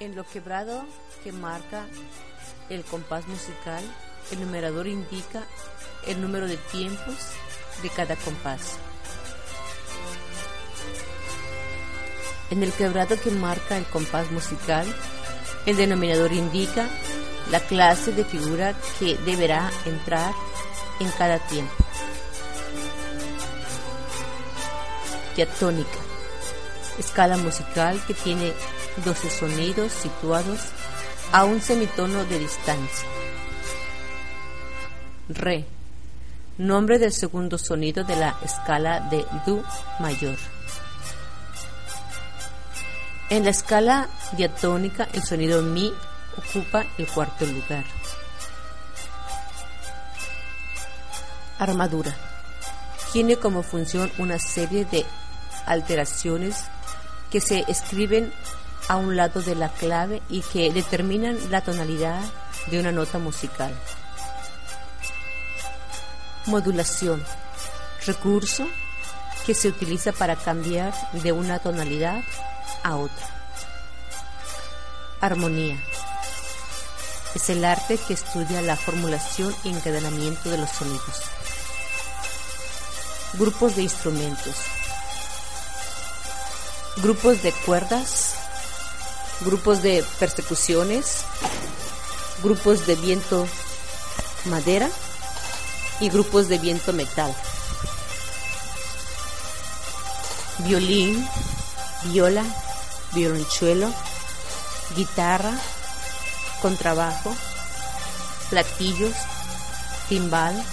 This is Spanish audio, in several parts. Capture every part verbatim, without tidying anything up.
En lo quebrado que marca el compás musical, el numerador indica el número de tiempos de cada compás. En el quebrado que marca el compás musical, el denominador indica la clase de figura que deberá entrar en cada tiempo. Diatónica, escala musical que tiene doce sonidos situados a un semitono de distancia. Re, nombre del segundo sonido de la escala de Do mayor. En la escala diatónica, el sonido Mi ocupa el cuarto lugar. Armadura, tiene como función una serie de alteraciones que se escriben a un lado de la clave y que determinan la tonalidad de una nota musical. Modulación, recurso que se utiliza para cambiar de una tonalidad a otra. Armonía, es el arte que estudia la formulación y encadenamiento de los sonidos. Grupos de instrumentos, grupos de cuerdas, grupos de percusiones, grupos de viento madera y grupos de viento metal. Violín, viola, violonchuelo, guitarra, contrabajo, platillos, timbal,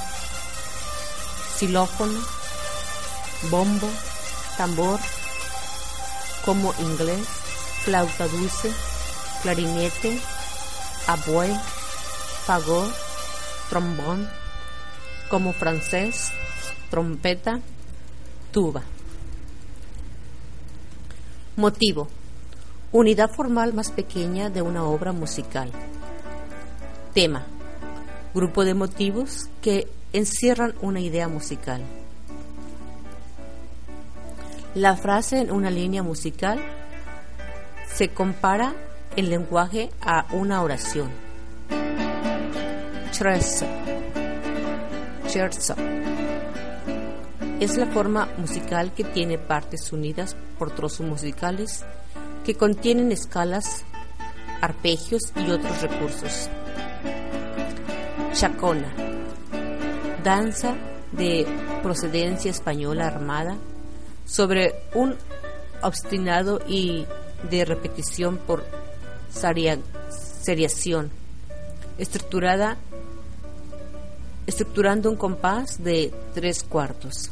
xilófono, bombo, tambor, como inglés, flauta dulce, clarinete, oboe, fagot, trombón, como francés, trompeta, tuba. Motivo, unidad formal más pequeña de una obra musical. Tema, grupo de motivos que encierran una idea musical. La frase en una línea musical se compara en lenguaje a una oración. Scherzo, scherzo, es la forma musical que tiene partes unidas por trozos musicales que contienen escalas, arpegios y otros recursos. Chacona, danza de procedencia española armada sobre un obstinado y de repetición por saria, seriación, estructurada, estructurando un compás de tres cuartos.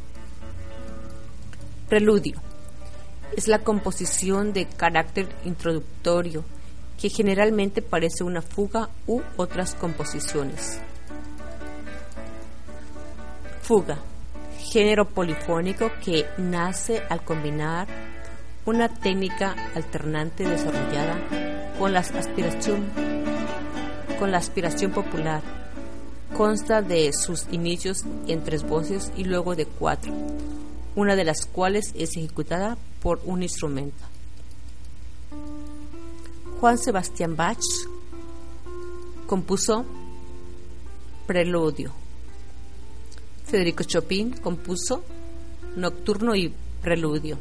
Preludio, es la composición de carácter introductorio que generalmente parece una fuga u otras composiciones. Fuga, género polifónico que nace al combinar una técnica alternante desarrollada con la aspiración, con la aspiración popular. Consta de sus inicios en tres voces y luego de cuatro, una de las cuales es ejecutada por un instrumento. Juan Sebastián Bach compuso Preludio. Federico Chopin compuso Nocturno y Preludio.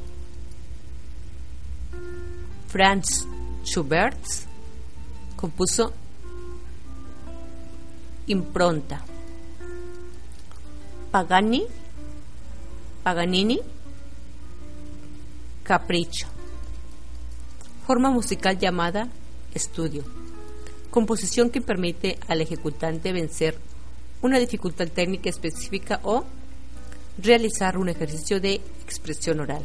Franz Schubert compuso Impronta. Pagani, Paganini, Capricho. Forma musical llamada estudio. Composición que permite al ejecutante vencer una dificultad técnica específica o realizar un ejercicio de expresión oral.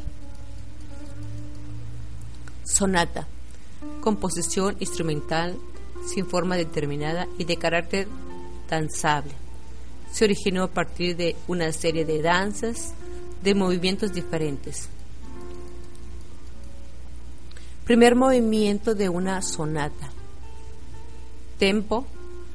Sonata. Composición instrumental sin forma determinada y de carácter danzable. Se originó a partir de una serie de danzas de movimientos diferentes. Primer movimiento de una sonata. Tempo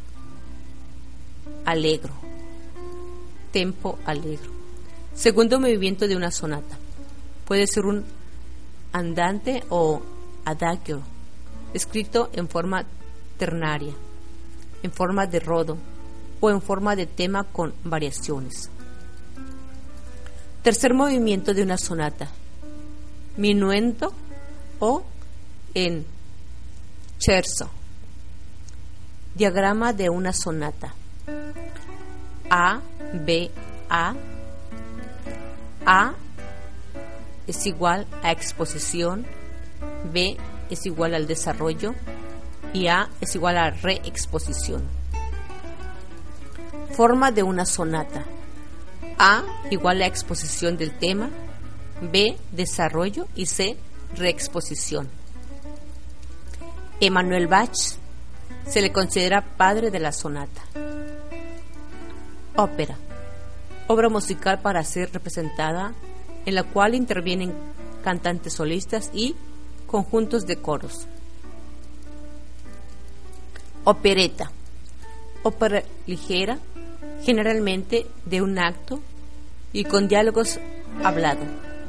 alegro. Tempo alegro. Segundo movimiento de una sonata. Puede ser un andante o adagio. escrito en forma ternaria, en forma de rodo o en forma de tema con variaciones. Tercer movimiento de una sonata, minuendo o en scherzo. Diagrama de una sonata. A, B, A. A es igual a exposición, B es igual al desarrollo y A es igual a reexposición. Forma de una sonata. A igual a exposición del tema, B desarrollo y C reexposición. Emanuel Bach se le considera padre de la sonata. Ópera, obra musical para ser representada en la cual intervienen cantantes solistas y conjuntos de coros. Opereta, ópera ligera, generalmente de un acto y con diálogos hablado.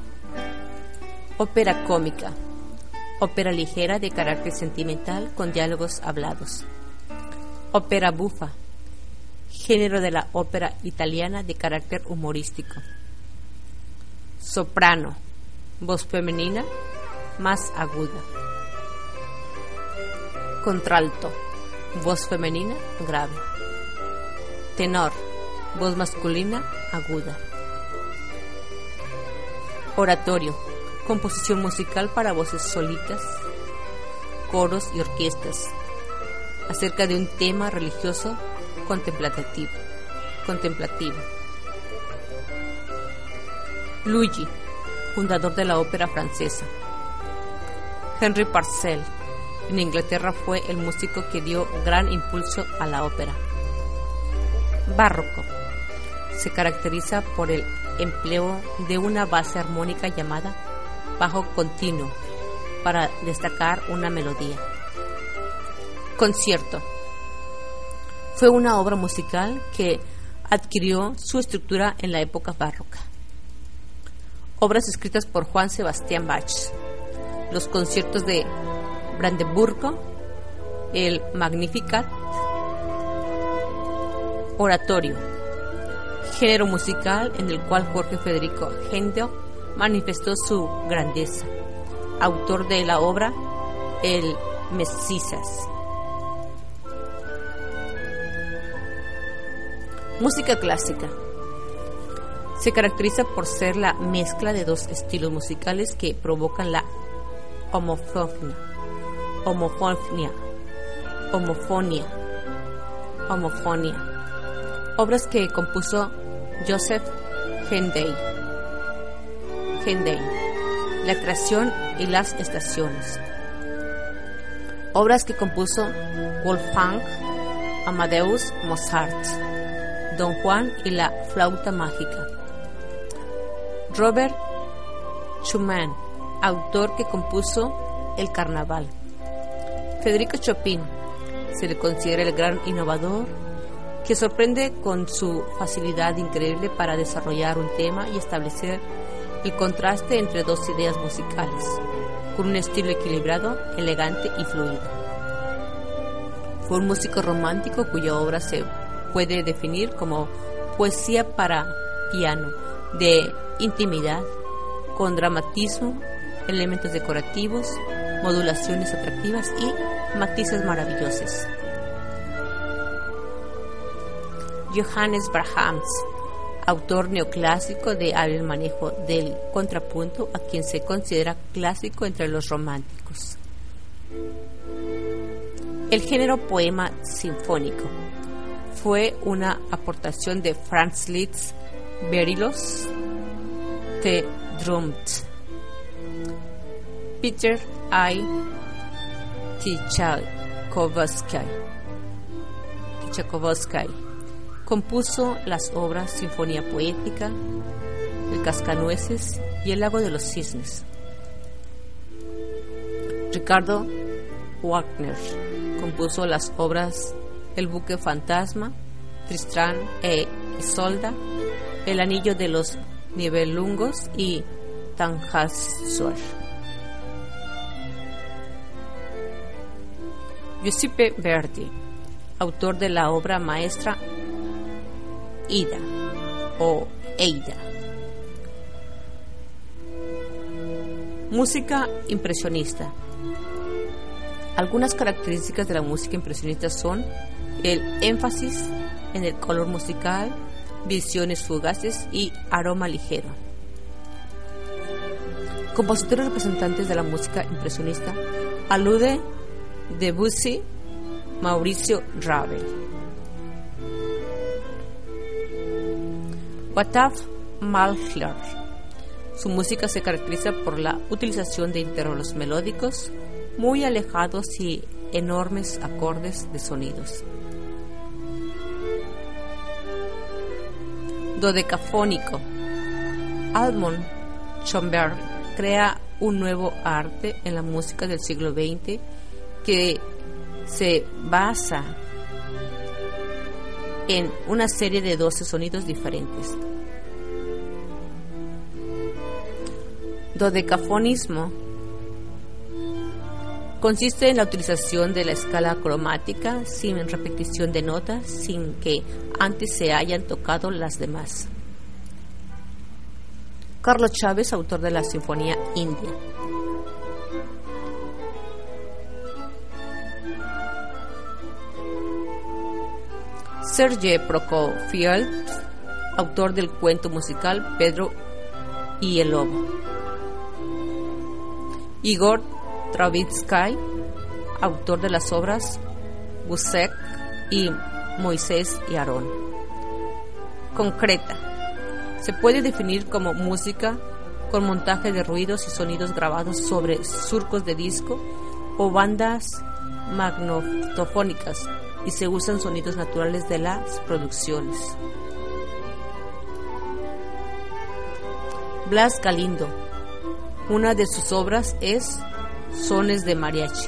Ópera cómica, ópera ligera de carácter sentimental con diálogos hablados. Ópera bufa, género de la ópera italiana de carácter humorístico. Soprano, voz femenina más aguda. Contralto, voz femenina grave. Tenor, voz masculina aguda. Oratorio, composición musical para voces solitas, coros y orquestas, acerca de un tema religioso contemplativo. contemplativo. Luigi, fundador de la ópera francesa. Henry Purcell, en Inglaterra, fue el músico que dio gran impulso a la ópera. Barroco, se caracteriza por el empleo de una base armónica llamada bajo continuo para destacar una melodía. Concierto, fue una obra musical que adquirió su estructura en la época barroca. Obras escritas por Juan Sebastián Bach, los conciertos de Brandeburgo, el Magnificat. Oratorio, género musical en el cual Jorge Federico Händel manifestó su grandeza, autor de la obra El Mesías. Música clásica. Se caracteriza por ser la mezcla de dos estilos musicales que provocan la homofonía, homofonía, homofonía, homofonía. Obras que compuso Joseph Haydn. Haydn, La creación y las estaciones. Obras que compuso Wolfgang Amadeus Mozart. Don Juan y la flauta mágica. Robert Schumann, autor que compuso El Carnaval. Federico Chopin, se le considera el gran innovador que sorprende con su facilidad increíble para desarrollar un tema y establecer el contraste entre dos ideas musicales, con un estilo equilibrado, elegante y fluido. Fue un músico romántico cuya obra se puede definir como poesía para piano, de intimidad, con dramatismo, elementos decorativos, modulaciones atractivas y matices maravillosos. Johannes Brahms, autor neoclásico de hábil manejo del contrapunto, a quien se considera clásico entre los románticos. El género poema sinfónico fue una aportación de Franz Liszt, Berlioz, T. Drumt, Peter I. Tchaikovsky. Tchaikovsky compuso las obras Sinfonía Poética, El Cascanueces y El Lago de los Cisnes. Ricardo Wagner compuso las obras El Buque Fantasma, Tristán e Isolda, El Anillo de los Nibelungos y Tannhäuser. Giuseppe Verdi, autor de la obra maestra Ida o Eida. Música impresionista. Algunas características de la música impresionista son el énfasis en el color musical, visiones fugaces y aroma ligero. Compositores representantes de la música impresionista alude Debussy, Mauricio Ravel. Gustav Mahler. Su música se caracteriza por la utilización de intervalos melódicos muy alejados y enormes acordes de sonidos. Dodecafónico. Almond Schoenberg crea un nuevo arte en la música del siglo veinte que se basa en una serie de doce sonidos diferentes. Dodecafonismo consiste en la utilización de la escala cromática sin repetición de notas, sin que antes se hayan tocado las demás. Carlos Chávez, autor de la Sinfonía India. Sergei Prokofiev, autor del cuento musical Pedro y el Lobo. Igor Stravinsky, autor de las obras Busek y Moisés y Aarón. Concreta. Se puede definir como música con montaje de ruidos y sonidos grabados sobre surcos de disco o bandas magnetofónicas, y se usan sonidos naturales de las producciones. Blas Galindo. Una de sus obras es Sones de Mariachi.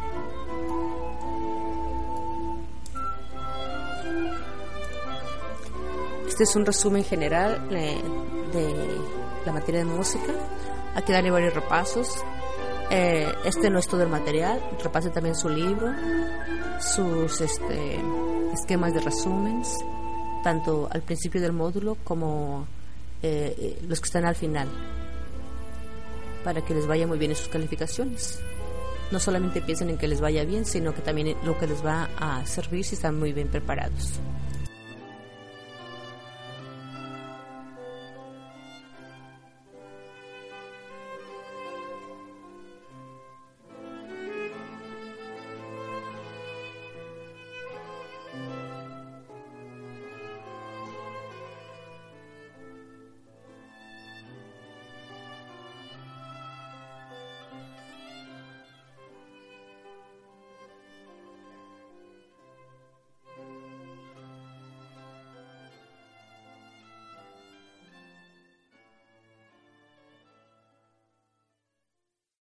Este es un resumen general eh, de la materia de música. Aquí daré varios repasos. Eh, este no es todo el material. Repase también su libro, sus este, esquemas de resúmenes, tanto al principio del módulo como eh, los que están al final, para que les vaya muy bien en sus calificaciones. No solamente piensen en que les vaya bien, sino que también en lo que les va a servir si están muy bien preparados.